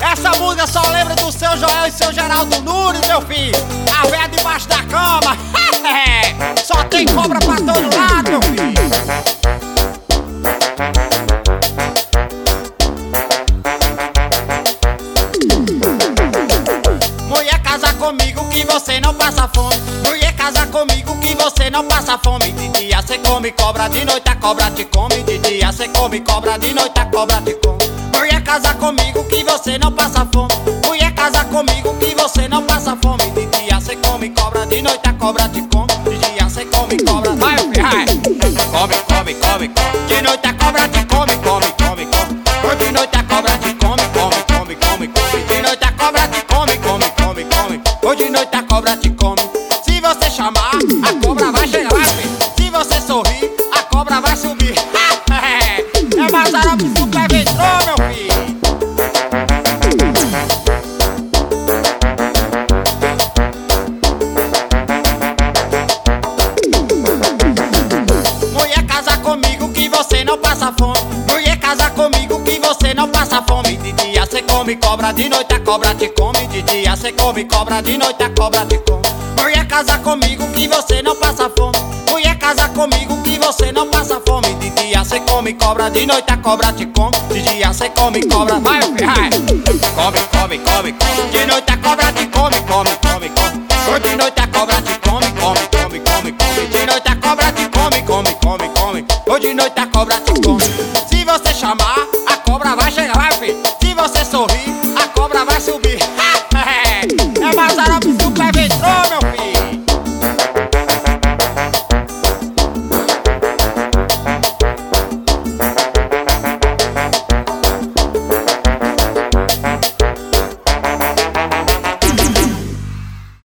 Essa música só lembra do seu Joel e seu Geraldo Nunes, meu filho. A véia debaixo da cama. Só tem cobra pra todo lado, meu filho. Mulher, casa comigo que você não passa fome. Mulher, casa comigo que você não passa fome. De dia cê come cobra, de noite a cobra te come. De dia cê come cobra, de noite a cobra te come. Mulher, casa comigo que você não passa fome. Mulher, casa comigo que você não passa fome. De dia cê come cobra, de noite a cobra te come. De dia cê come cobra, vai, vai. Come, come, come, come. De noite a cobra te come, come, come, come. De noite a cobra te come, come, come, come, come. De noite a cobra te come, come, come, come. Hoje de noite a cobra te come. Se você chamar, a cobra vai chegar, vai, filho. Se você sorrir, a cobra vai subir. É Mazarop Super Ventrô, meu filho. Mulher, casa comigo que você não passa fome. Mulher, casa comigo que você não passa fome. De dia cê come cobra, de noite a cobra te come. De dia cê come cobra, de noite a cobra te come. Mulher, casa comigo que você não passa fome. Mulher, casa comigo que você não passa fome. De dia cê come cobra, de noite a cobra te come. De dia cê come cobra, vai, vai. Come, come, come, come. De noite a cobra te come, come, come, come. Hoje de noite a cobra te come, come, come, come, come. De noite a cobra te come, come, come, come. Hoje de noite a cobra te come.